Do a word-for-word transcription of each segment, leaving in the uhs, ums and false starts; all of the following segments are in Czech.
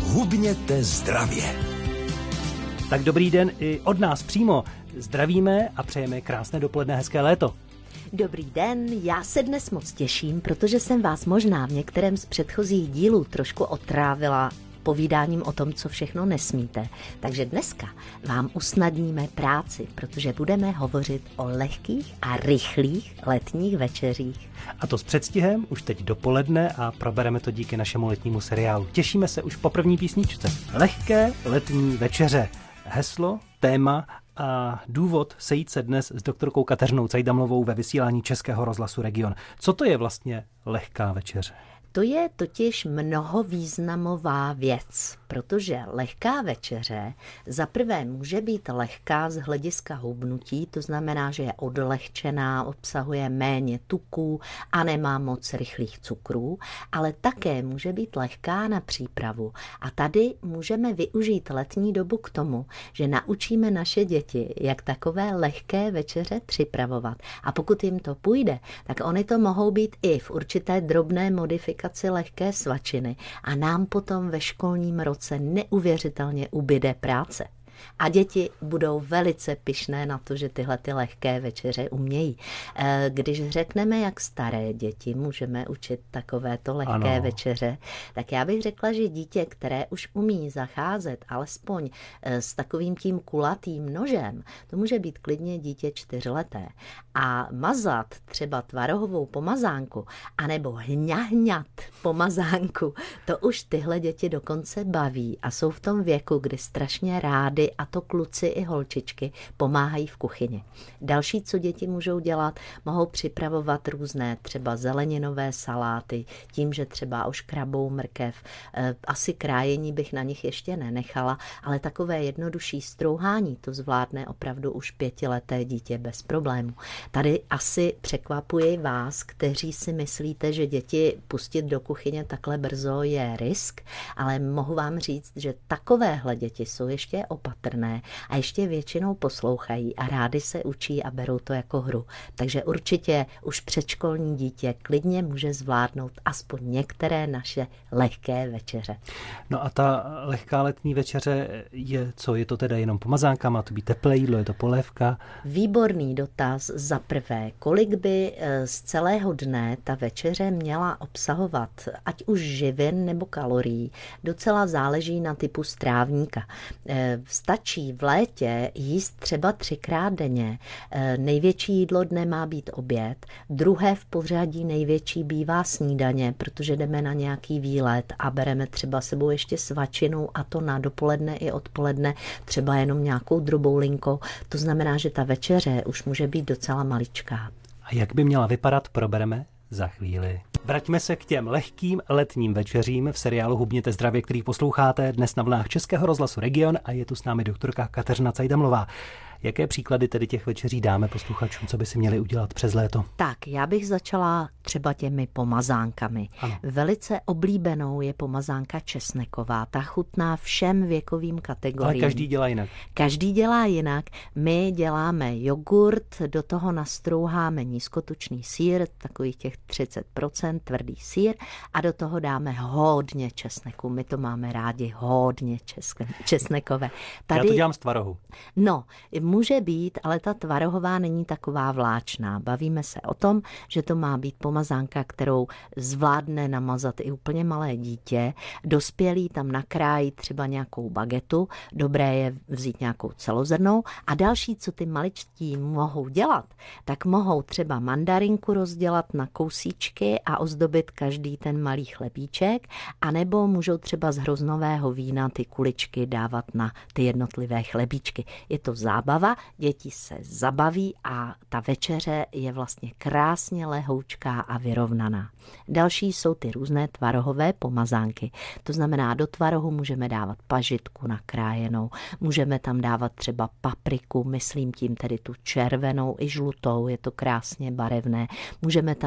Hubněte zdravě. Tak dobrý den i od nás přímo. Zdravíme a přejeme krásné dopoledne, hezké léto. Dobrý den, já se dnes moc těším, protože jsem vás možná v některém z předchozích dílů trošku otrávila povídáním o tom, co všechno nesmíte. Takže dneska vám usnadníme práci, protože budeme hovořit o lehkých a rychlých letních večeřích. A to s předstihem už teď dopoledne a probereme to díky našemu letnímu seriálu. Těšíme se už po první písničce. Lehké letní večeře. Heslo, téma a důvod sejít se dnes s doktorkou Kateřinou Cajdamlovou ve vysílání Českého rozhlasu Region. Co to je vlastně lehká večeře? To je totiž mnohovýznamová věc, protože lehká večeře za prvé může být lehká z hlediska hubnutí, to znamená, že je odlehčená, obsahuje méně tuků a nemá moc rychlých cukrů, ale také může být lehká na přípravu. A tady můžeme využít letní dobu k tomu, že naučíme naše děti, jak takové lehké večeře připravovat. A pokud jim to půjde, tak oni to mohou být i v určité drobné modifikaci lehké svačiny a nám potom ve školním roce neuvěřitelně ubyde práce. A děti budou velice pyšné na to, že tyhle ty lehké večeře umějí. Když řekneme, jak staré děti můžeme učit takovéto lehké ano. večeře, tak já bych řekla, že dítě, které už umí zacházet alespoň s takovým tím kulatým nožem, to může být klidně dítě čtyřleté. A mazat třeba tvarohovou pomazánku anebo hňahňat pomazánku, to už tyhle děti dokonce baví a jsou v tom věku, kdy strašně rády, a to kluci i holčičky, pomáhají v kuchyni. Další, co děti můžou dělat, mohou připravovat různé třeba zeleninové saláty, tím, že třeba oškrabou mrkev. Asi krájení bych na nich ještě nenechala, ale takové jednodušší strouhání to zvládne opravdu už pětileté dítě bez problému. Tady asi překvapuji vás, kteří si myslíte, že děti pustit do kuchyně takhle brzo je risk, ale mohu vám říct, že takovéhle děti jsou ještě opatrné a ještě většinou poslouchají a rádi se učí a berou to jako hru. Takže určitě už předškolní dítě klidně může zvládnout aspoň některé naše lehké večeře. No a ta lehká letní večeře je co? Je to teda jenom pomazánka? Má to být teplé jídlo? Je to polévka? Výborný dotaz. Za prvé, kolik by z celého dne ta večeře měla obsahovat, ať už živin nebo kalorií, docela záleží na typu strávníka. Stačí v létě jíst třeba třikrát denně. Největší jídlo dne má být oběd, druhé v pořadí největší bývá snídaně, protože jdeme na nějaký výlet a bereme třeba sebou ještě svačinu a to na dopoledne i odpoledne, třeba jenom nějakou droboulinkou. To znamená, že ta večeře už může být docela maličká. A jak by měla vypadat, probereme za chvíli. Vraťme se k těm lehkým letním večeřím v seriálu Hubněte zdravě, který posloucháte dnes na vlnách Českého rozhlasu Region a je tu s námi doktorka Kateřina Cajdamlová. Jaké příklady tedy těch večeří dáme posluchačům, co by si měli udělat přes léto? Tak, já bych začala třeba těmi pomazánkami. Ano. Velice oblíbenou je pomazánka česneková. Ta chutná všem věkovým kategoriím. Ale každý dělá jinak. Každý dělá jinak. My děláme jogurt, do toho nastrouháme nízkotučný sýr, takových těch třicet procent tvrdý sýr a do toho dáme hodně česneku. My to máme rádi hodně česnekové. Tady... Já to dělám z tvarohu. No, může být, ale ta tvarohová není taková vláčná. Bavíme se o tom, že to má být pomazánka, kterou zvládne namazat i úplně malé dítě. Dospělý tam nakrájí třeba nějakou bagetu, dobré je vzít nějakou celozrnnou a další, co ty maličtí mohou dělat, tak mohou třeba mandarinku rozdělat na kousíčky a ozdobit každý ten malý chlebíček, anebo můžou třeba z hroznového vína ty kuličky dávat na ty jednotlivé chlebíčky. Je to zábava, děti se zabaví a ta večeře je vlastně krásně lehoučká a vyrovnaná. Další jsou ty různé tvarohové pomazánky. To znamená, do tvarohu můžeme dávat pažitku nakrájenou, můžeme tam dávat třeba papriku, myslím tím tedy tu červenou i žlutou, je to krásně barevné. Můžeme tam dát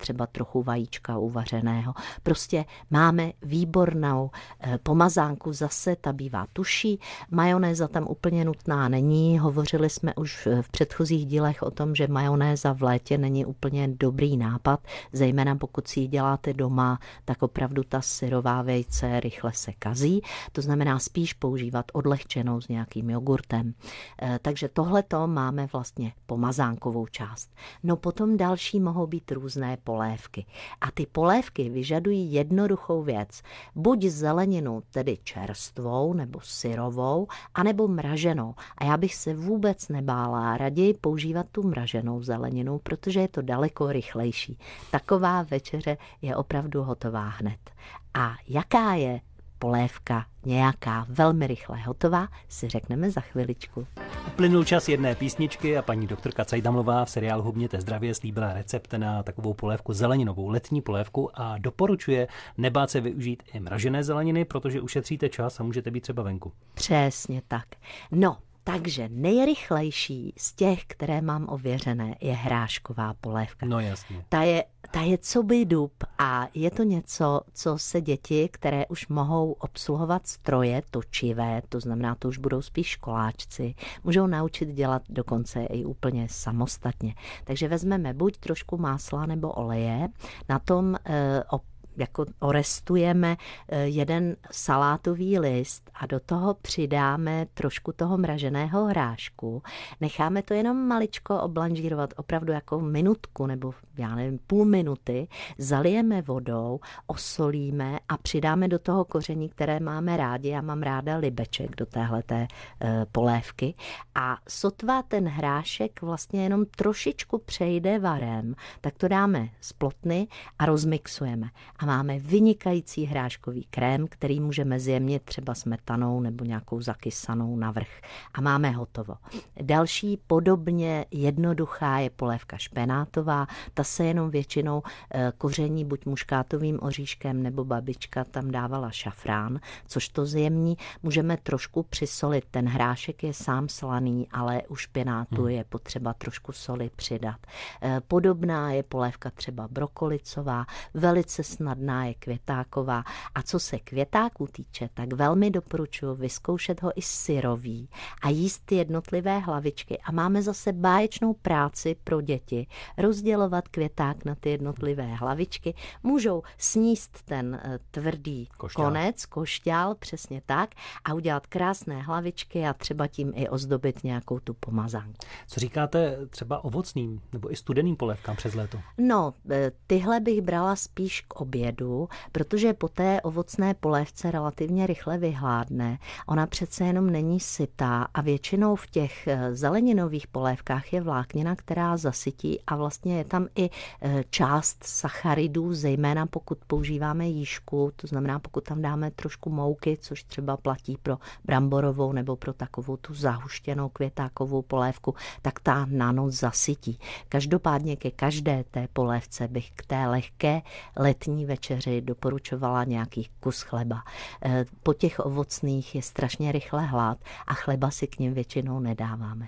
třeba trochu vajíčka uvařeného. Prostě máme výbornou pomazánku, zase ta bývá tuší, majonéza tam úplně nutná není, hovořili jsme už v předchozích dílech o tom, že majonéza v létě není úplně dobrý nápad, zejména pokud si ji děláte doma, tak opravdu ta syrová vejce rychle se kazí, to znamená spíš používat odlehčenou s nějakým jogurtem. Takže tohleto máme vlastně pomazánkovou část. No potom další mohou být různé polévky. A ty polévky vyžadují jednoduchou věc. Buď zeleninu, tedy čerstvou nebo syrovou, anebo mraženou. A já bych se vůbec nebála raději používat tu mraženou zeleninu, protože je to daleko rychlejší. Taková večeře je opravdu hotová hned. A jaká je polévka nějaká velmi rychle hotová, si řekneme za chviličku. Uplynul čas jedné písničky a paní doktorka Cajdamlová v seriálu Hubněte zdravě slíbila recept na takovou polévku zeleninovou, letní polévku a doporučuje nebát se využít i mražené zeleniny, protože ušetříte čas a můžete být třeba venku. Přesně tak. No, takže nejrychlejší z těch, které mám ověřené, je hrášková polévka. No jasně. Ta je, ta je co by dub a je to něco, co se děti, které už mohou obsluhovat stroje točivé, to znamená, to už budou spíš školáčci, můžou naučit dělat dokonce i úplně samostatně. Takže vezmeme buď trošku másla nebo oleje, na tom e, jako orestujeme jeden salátový list a do toho přidáme trošku toho mraženého hrášku. Necháme to jenom maličko oblanžírovat, opravdu jako minutku nebo já nevím, půl minuty. Zalijeme vodou, osolíme a přidáme do toho koření, které máme rádi. Já mám ráda libeček do téhleté e, polévky. A sotva ten hrášek vlastně jenom trošičku přejde varem, tak to dáme z plotny a rozmixujeme. A máme vynikající hráškový krém, který můžeme zjemnit třeba smetanou nebo nějakou zakysanou navrch. A máme hotovo. Další podobně jednoduchá je polévka špenátová. Ta se jenom většinou koření buď muškátovým oříškem nebo babička tam dávala šafrán, což to zjemní. Můžeme trošku přisolit. Ten hrášek je sám slaný, ale u špenátu hmm. je potřeba trošku soli přidat. Podobná je polévka třeba brokolicová, velice snadná je květáková. A co se květáků týče, tak velmi doporučuji vyzkoušet ho i syrový a jíst ty jednotlivé hlavičky. A máme zase báječnou práci pro děti. Rozdělovat květák na ty jednotlivé hlavičky. Můžou sníst ten tvrdý košťál. konec, košťál, přesně tak, a udělat krásné hlavičky a třeba tím i ozdobit nějakou tu pomazánku. Co říkáte třeba ovocným nebo i studeným polévkám přes léto? No, tyhle bych brala spíš k obědu, protože po té ovocné polévce relativně rychle vyhládne. Ona přece jenom není sytá a většinou v těch zeleninových polévkách je vláknina, která zasytí a vlastně je tam i část sacharidů, zejména pokud používáme jížku, to znamená pokud tam dáme trošku mouky, což třeba platí pro bramborovou nebo pro takovou tu zahuštěnou květákovou polévku, tak ta na noc zasytí. Každopádně ke každé té polévce bych k té lehké letní večeři doporučovala nějaký kus chleba. Po těch ovocných je strašně rychle hlad a chleba si k nim většinou nedáváme.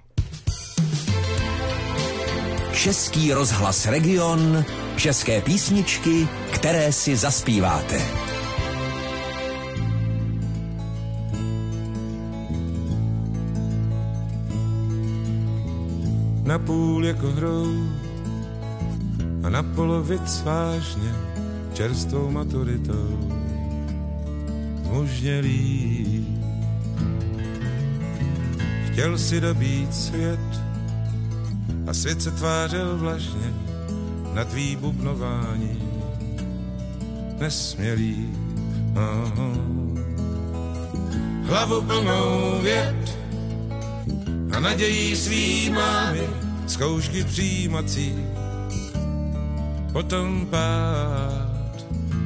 Český rozhlas Region, české písničky, které si zaspíváte. Napůl jako hrou a na polovic vážně čerstvou maturitou zmužnělý. Chtěl si dobít svět a svět se tvářil vlažně na tvý bubnování nesmělý. Aha. Hlavu plnou vět a nadějí svý mámy, zkoušky přijímací, potom pád.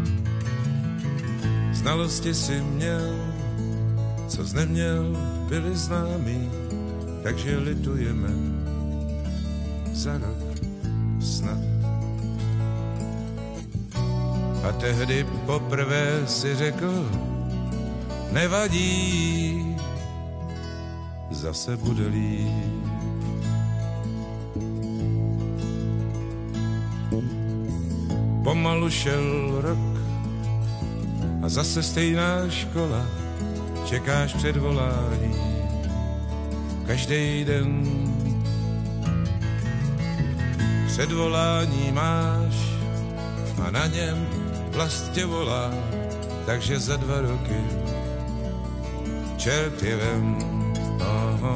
Znalosti si měl, co jsi neměl, byli známí, takže litujeme za rok snad. A tehdy poprvé si řekl, nevadí, zase bude líp. Pomalu šel rok a zase stejná škola, čekáš předvolání každý den. Předvolání máš a na něm vlast tě volá, takže za dva roky čert je vem. Oho.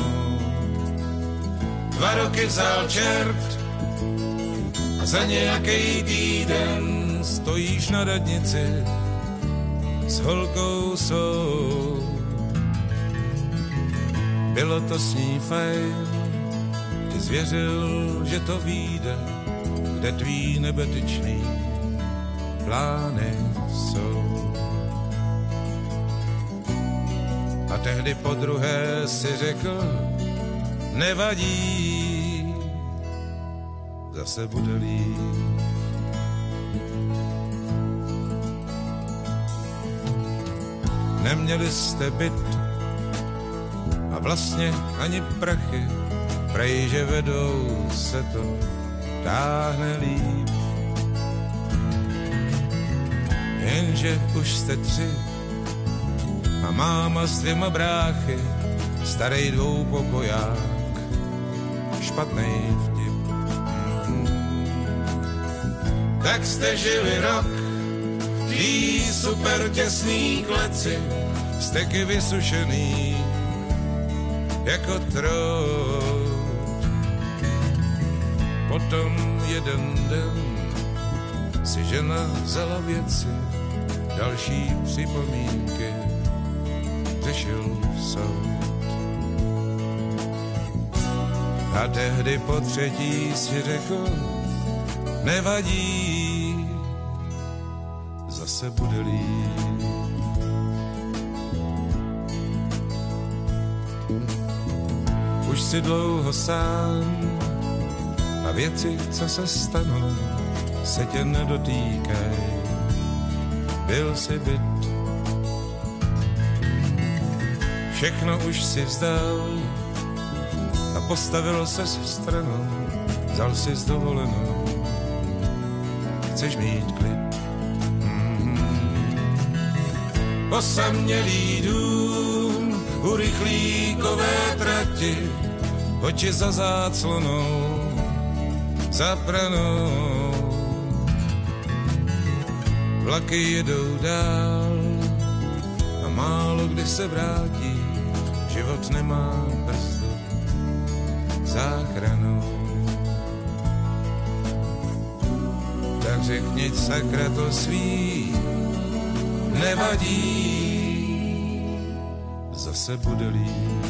Dva roky vzal čert a za nějaký týden stojíš na radnici s holkou svou. Bylo to s ní fajn, ty zvěřil, že to vyjde, kde tvý nebetyčný plány jsou. A tehdy po druhé si řekl, nevadí, zase bude líp. Neměli jste byt a vlastně ani prachy, prej, že vedou se to táhne líp. Jenže už jste tři a máma s dvěma bráchy, starej dvoupokoják, špatnej vtip. Tak jste žili rok v tý super těsný kleci, steky vysušený jako trout. Potom jeden den si žena vzala věci, další připomínky řešil soud. A tehdy po třetí si řekl, nevadí, zase bude líp. Už si dlouho sám a věci, co se stanou, se tě nedotýkaj. Byl si byt, všechno už si vzdal a postavil ses v stranu, vzal si s dovolenou, chceš mít klid. Mm-hmm. Osamělý dům u rychlíkové trati, oči za záclonou, za pranou. Vlaky jedou dál a málo kdy se vrátí, život nemá brzdu záchranou. Tak řekni, sakra, to svý nevadí, zase bude líp.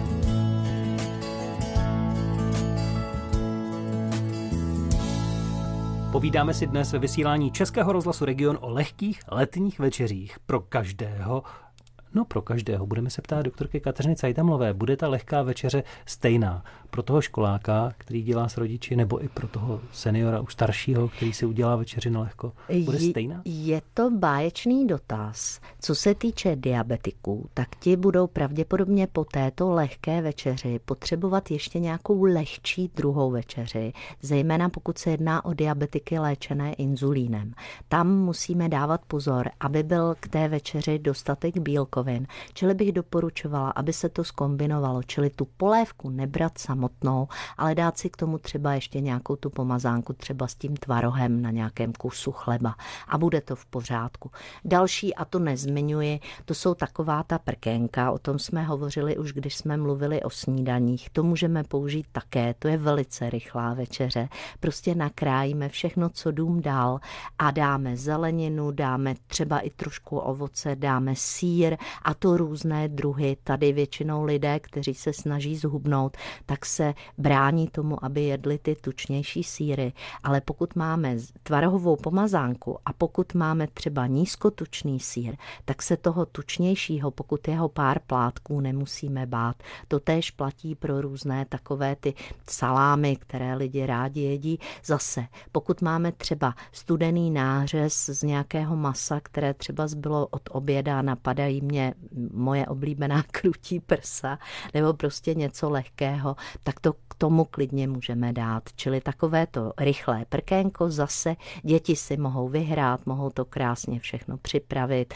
Povídáme si dnes ve vysílání Českého rozhlasu Region o lehkých letních večeřích pro každého. No pro každého. Budeme se ptát doktorky Kateřiny Cajtamlové. Bude ta lehká večeře stejná pro toho školáka, který dělá s rodiči, nebo i pro toho seniora už staršího, který si udělá večeři na lehko? Bude stejná? Je to báječný dotaz. Co se týče diabetiků, tak ti budou pravděpodobně po této lehké večeři potřebovat ještě nějakou lehčí druhou večeři, zejména pokud se jedná o diabetiky léčené inzulínem. Tam musíme dávat pozor, aby byl k té večeři dostatek bílkovin, čili bych doporučovala, aby se to zkombinovalo, čili tu polévku nebrat samotnou, ale dát si k tomu třeba ještě nějakou tu pomazánku, třeba s tím tvarohem na nějakém kusu chleba a bude to v pořádku. Další, a to nezmiňuji, to jsou taková ta prkénka, o tom jsme hovořili už, když jsme mluvili o snídaních, to můžeme použít také, to je velice rychlá večeře, prostě nakrájíme všechno, co dům dal a dáme zeleninu, dáme třeba i trošku ovoce, dáme sýr a to různé druhy. Tady většinou lidé, kteří se snaží zhubnout, tak se brání tomu, aby jedli ty tučnější sýry, ale pokud máme tvarohovou pomazánku a pokud máme třeba nízkotučný sýr, tak se toho tučnějšího, pokud jeho pár plátků, nemusíme bát. To též platí pro různé takové ty salámy, které lidi rádi jedí. Zase, pokud máme třeba studený nářez z nějakého masa, které třeba zbylo od oběda, napadají mě samozřejmě moje oblíbená krutí prsa nebo prostě něco lehkého, tak to k tomu klidně můžeme dát. Čili takové to rychlé prkénko zase děti si mohou vyhrát, mohou to krásně všechno připravit,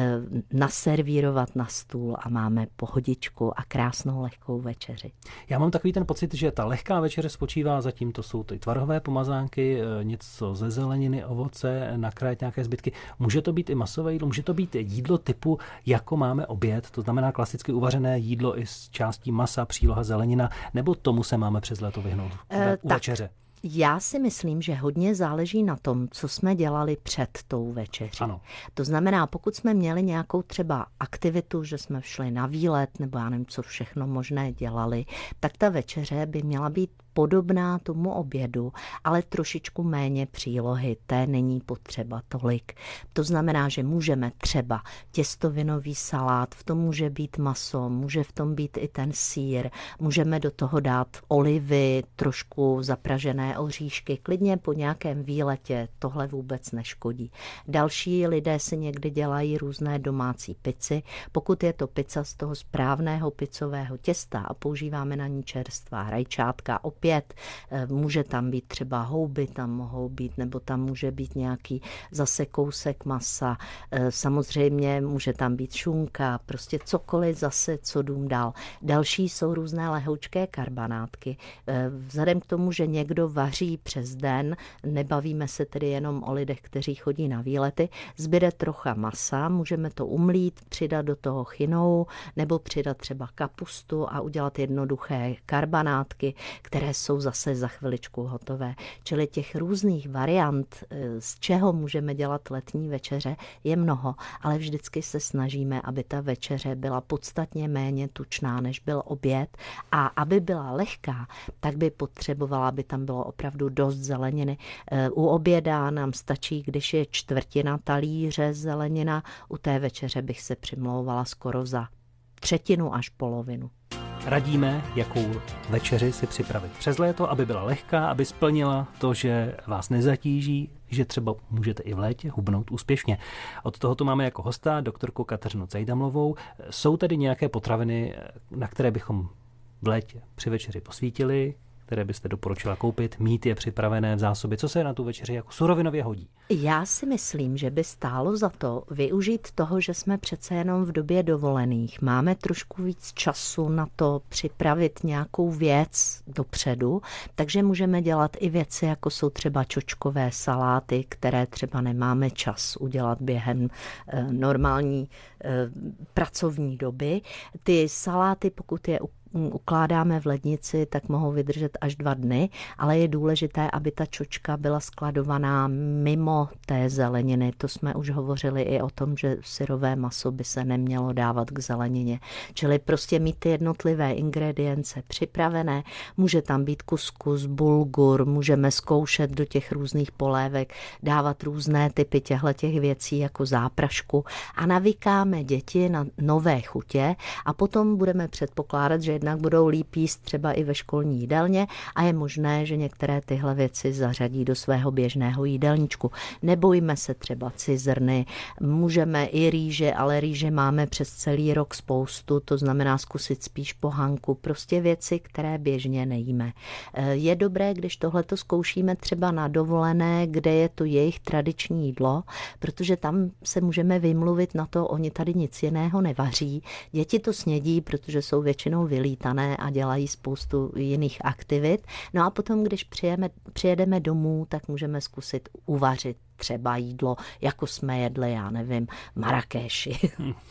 naservírovat na stůl a máme pohodičku a krásnou lehkou večeři. Já mám takový ten pocit, že ta lehká večeře spočívá zatím, to jsou ty tvarhové pomazánky, něco ze zeleniny, ovoce, nakrájet nějaké zbytky. Může to být i masové jídlo, může to být jídlo typu, jako máme oběd, to znamená klasicky uvařené jídlo i s částí masa, příloha zelenina, nebo tomu se máme přes léto vyhnout e, u večeře? Já si myslím, že hodně záleží na tom, co jsme dělali před tou večeří. Ano. To znamená, pokud jsme měli nějakou třeba aktivitu, že jsme šli na výlet, nebo já nevím, co všechno možné dělali, tak ta večeře by měla být podobná tomu obědu, ale trošičku méně přílohy, té není potřeba tolik. To znamená, že můžeme třeba těstovinový salát, v tom může být maso, může v tom být i ten sýr, můžeme do toho dát olivy, trošku zapražené oříšky, klidně po nějakém výletě, tohle vůbec neškodí. Další lidé si někdy dělají různé domácí pici, pokud je to pizza z toho správného pizzového těsta a používáme na ní čerstvá rajčátka, opět může tam být třeba houby, tam mohou být, nebo tam může být nějaký zase kousek masa, samozřejmě může tam být šunka, prostě cokoliv zase, co dům dál. Další jsou různé lehoučké karbanátky. Vzhledem k tomu, že někdo vaří přes den, nebavíme se tedy jenom o lidech, kteří chodí na výlety, zbyde trocha masa, můžeme to umlít, přidat do toho chinou, nebo přidat třeba kapustu a udělat jednoduché karbanátky, které jsou zase za chviličku hotové. Čili těch různých variant, z čeho můžeme dělat letní večeře, je mnoho, ale vždycky se snažíme, aby ta večeře byla podstatně méně tučná, než byl oběd, a aby byla lehká, tak by potřebovala, aby tam bylo opravdu dost zeleniny. U oběda nám stačí, když je čtvrtina talíře zelenina, u té večeře bych se přimlouvala skoro za třetinu až polovinu. Radíme, jakou večeři si připravit přes léto, aby byla lehká, aby splnila to, že vás nezatíží, že třeba můžete i v létě hubnout úspěšně. Od tohoto máme jako hosta doktorku Kateřinu Cejdamlovou. Jsou tedy nějaké potraviny, na které bychom v létě při večeři posvítili, které byste doporučila koupit, mít je připravené v zásobě? Co se na tu večeři jako surovinově hodí? Já si myslím, že by stálo za to využít toho, že jsme přece jenom v době dovolených. Máme trošku víc času na to připravit nějakou věc dopředu, takže můžeme dělat i věci, jako jsou třeba čočkové saláty, které třeba nemáme čas udělat během e, normální e, pracovní doby. Ty saláty, pokud je ukládáme v lednici, tak mohou vydržet až dva dny, ale je důležité, aby ta čočka byla skladovaná mimo té zeleniny. To jsme už hovořili i o tom, že syrové maso by se nemělo dávat k zelenině. Čili prostě mít ty jednotlivé ingredience připravené. Může tam být kuskus, bulgur, můžeme zkoušet do těch různých polévek, dávat různé typy těchto věcí jako záprašku a navykáme děti na nové chutě a potom budeme předpokládat, že jednak budou líp jíst třeba i ve školní jídelně a je možné, že některé tyhle věci zařadí do svého běžného jídelníčku. Nebojme se třeba cizrny, můžeme i rýže, ale rýže máme přes celý rok spoustu, to znamená zkusit spíš pohanku, prostě věci, které běžně nejíme. Je dobré, když tohleto zkoušíme třeba na dovolené, kde je to jejich tradiční jídlo, protože tam se můžeme vymluvit na to, oni tady nic jiného nevaří. Děti to snědí, protože jsou většinou vylítané a dělají spoustu jiných aktivit. No a potom, když přijeme, přijedeme domů, tak můžeme zkusit uvařit třeba jídlo, jako jsme jedli, já nevím, Marrakeši.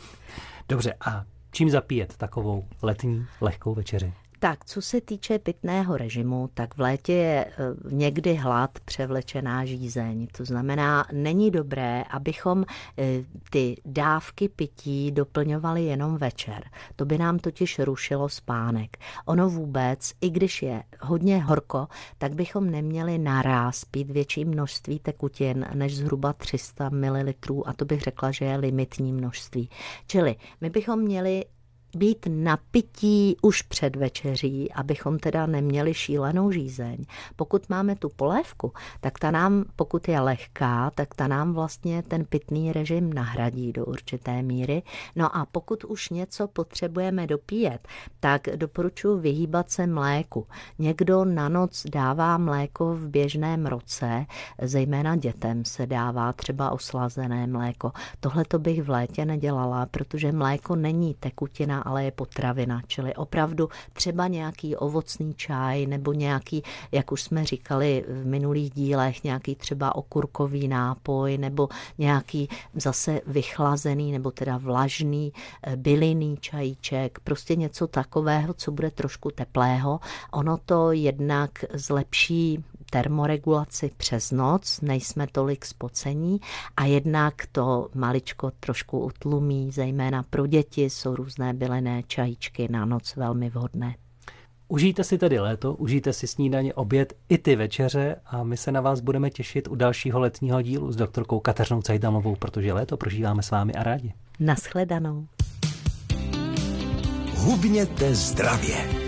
Dobře, a čím zapíjet takovou letní lehkou večeři? Tak, co se týče pitného režimu, tak v létě je někdy hlad převlečená žízeň. To znamená, není dobré, abychom ty dávky pití doplňovali jenom večer. To by nám totiž rušilo spánek. Ono vůbec, i když je hodně horko, tak bychom neměli naráz pít větší množství tekutin než zhruba tři sta mililitrů a to bych řekla, že je limitní množství. Čili my bychom měli být na pití už před večeří, abychom teda neměli šílenou žízeň. Pokud máme tu polévku, tak ta nám, pokud je lehká, tak ta nám vlastně ten pitný režim nahradí do určité míry. No a pokud už něco potřebujeme dopíjet, tak doporučuji vyhýbat se mléku. Někdo na noc dává mléko v běžném roce, zejména dětem se dává třeba oslazené mléko. Tohle to bych v létě nedělala, protože mléko není tekutina, ale je potravina, čili opravdu třeba nějaký ovocný čaj nebo nějaký, jak už jsme říkali v minulých dílech, nějaký třeba okurkový nápoj nebo nějaký zase vychlazený nebo teda vlažný bylinný čajíček, prostě něco takového, co bude trošku teplého. Ono to jednak zlepší termoregulaci přes noc, nejsme tolik spocení a jednak to maličko trošku utlumí, zejména pro děti jsou různé bylinné čajíčky na noc velmi vhodné. Užijte si tedy léto, užijte si snídaně, oběd i ty večeře a my se na vás budeme těšit u dalšího letního dílu s doktorkou Kateřinou Cajdamovou, protože léto prožíváme s vámi a rádi. Nashledanou. Hubněte zdravě.